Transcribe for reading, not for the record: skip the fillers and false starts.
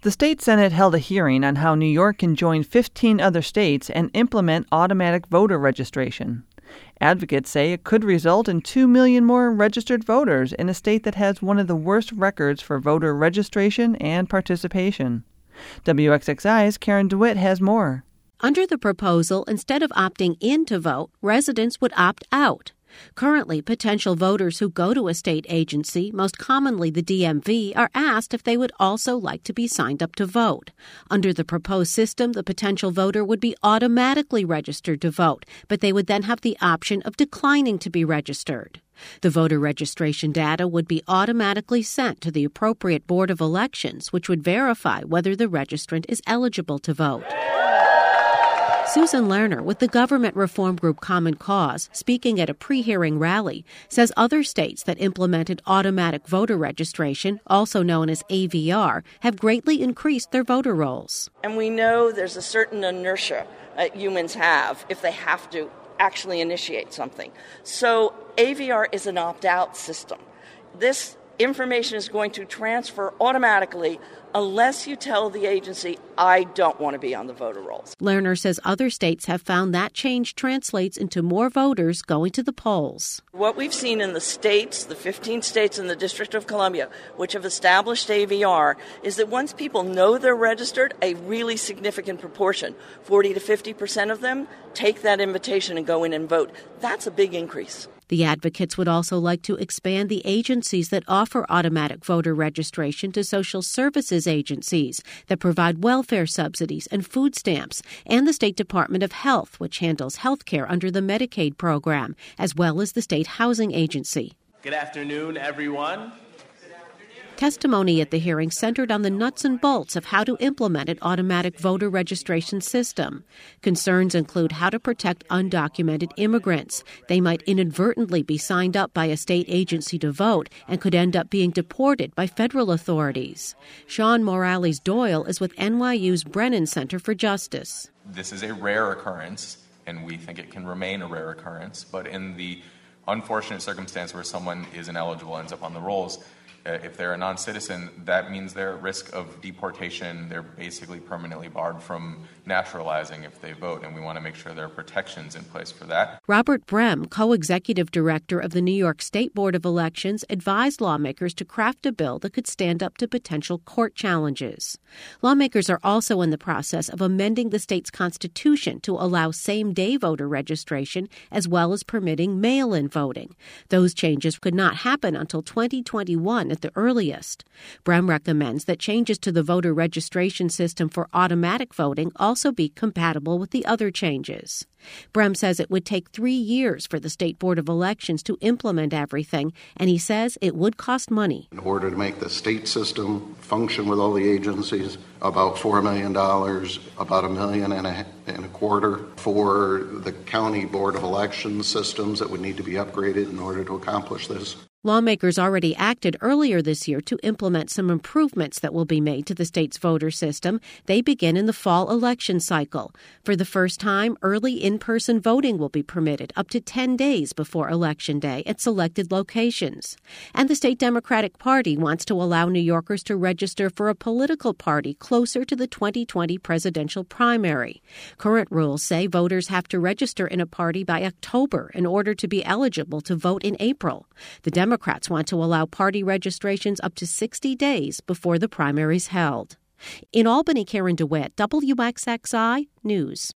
The state Senate held a hearing on how New York can join 15 other states and implement automatic voter registration. Advocates say it could result in 2 million more registered voters in a state that has one of the worst records for voter registration and participation. WXXI's Karen DeWitt has more. Under the proposal, instead of opting in to vote, residents would opt out. Currently, potential voters who go to a state agency, most commonly the DMV, are asked if they would also like to be signed up to vote. Under the proposed system, the potential voter would be automatically registered to vote, but they would then have the option of declining to be registered. The voter registration data would be automatically sent to the appropriate Board of Elections, which would verify whether the registrant is eligible to vote. Susan Lerner with the government reform group Common Cause, speaking at a pre-hearing rally, says other states that implemented automatic voter registration, also known as AVR, have greatly increased their voter rolls. And we know there's a certain inertia humans have if they have to actually initiate something. So AVR is an opt-out system. This information is going to transfer automatically unless you tell the agency, I don't want to be on the voter rolls. Lerner says other states have found that change translates into more voters going to the polls. What we've seen in the states, the 15 states in the District of Columbia, which have established AVR, is that once people know they're registered, a really significant proportion, 40 to 50% of them, take that invitation and go in and vote. That's a big increase. The advocates would also like to expand the agencies that offer automatic voter registration to social services agencies that provide welfare subsidies and food stamps, and the State Department of Health, which handles health care under the Medicaid program, as well as the State Housing Agency. Good afternoon, everyone. Testimony at the hearing centered on the nuts and bolts of how to implement an automatic voter registration system. Concerns include how to protect undocumented immigrants. They might inadvertently be signed up by a state agency to vote and could end up being deported by federal authorities. Sean Morales-Doyle is with NYU's Brennan Center for Justice. This is a rare occurrence, and we think it can remain a rare occurrence, but in the unfortunate circumstance where someone is ineligible, ends up on the rolls, if they're a non-citizen, that means they're at risk of deportation. They're basically permanently barred from naturalizing if they vote, and we want to make sure there are protections in place for that. Robert Brehm, co-executive director of the New York State Board of Elections, advised lawmakers to craft a bill that could stand up to potential court challenges. Lawmakers are also in the process of amending the state's constitution to allow same-day voter registration as well as permitting mail-in voting. Those changes could not happen until 2021 at the earliest. Brehm recommends that changes to the voter registration system for automatic voting also be compatible with the other changes. Brehm says it would take 3 years for the State Board of Elections to implement everything, and he says it would cost money. In order to make the state system function with all the agencies, about $4 million, about $1.25 million for the county Board of Elections systems that would need to be upgraded in order to accomplish this. Lawmakers already acted earlier this year to implement some improvements that will be made to the state's voter system. They begin in the fall election cycle. For the first time, early in-person voting will be permitted up to 10 days before Election Day at selected locations. And the state Democratic Party wants to allow New Yorkers to register for a political party closer to the 2020 presidential primary. Current rules say voters have to register in a party by October in order to be eligible to vote in April. The Democrats want to allow party registrations up to 60 days before the primary's held. In Albany, Karen DeWitt, WXXI News.